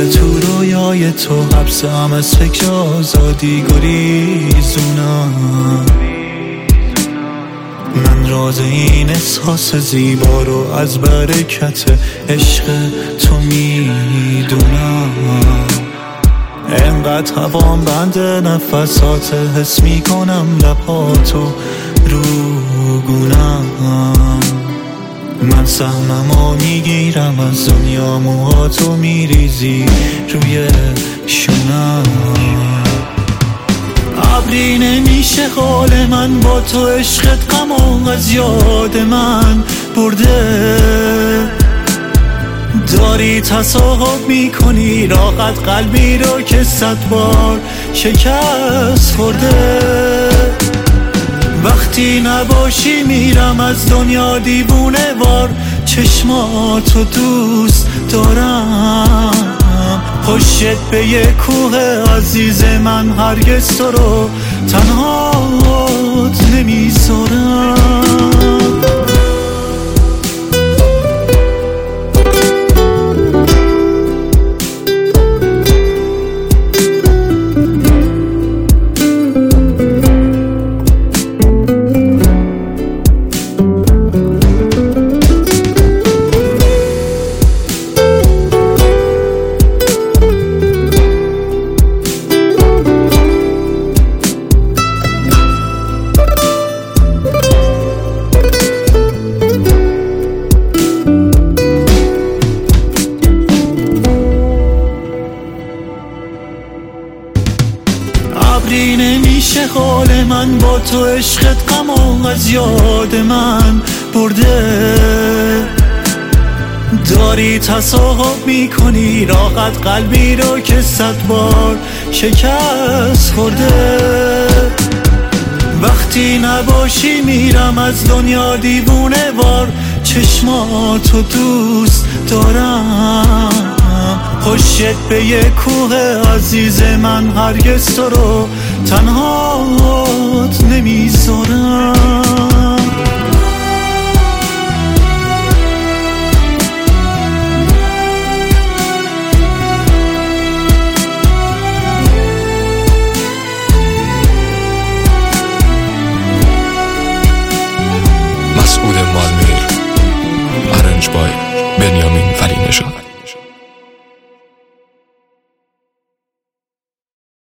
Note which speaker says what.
Speaker 1: تو رویای تو حبسم، از فکر آزادی گریزونم. من راز این احساس زیبا رو از برکت عشق تو میدونم. انقدر هوام بند نفسات، حس میکنم لباتو رو گونم. من سهممو میگیرم از دنیا، موهاتو میریزی روی شونم. ابری نمیشه حال من با تو، عشقت غمو از یاد من برده. داری تصاحب میکنی راحت قلبی رو که 100 بار شکست خورده. وقتی نباشی میرم از دنیا دیوونه وار، چشماتو دوست دارم. پشت به یه کوه عزیز من، هرگز تو رو تنهات نمیذارم. ابری نمیشه حال من با تو، عشقت غمو از یاد من برده. داری تصاحب میکنی راحت قلبی رو که 100 بار شکست خورده. وقتی نباشی میرم از دنیا دیوونه وار، چشماتو دوست دارم. پشت به یه کوه عزیز من، هرگز تو رو تنهات نمیذارم.
Speaker 2: مسعود مالمیر، ارنج بای بنیامین ولی نژاد.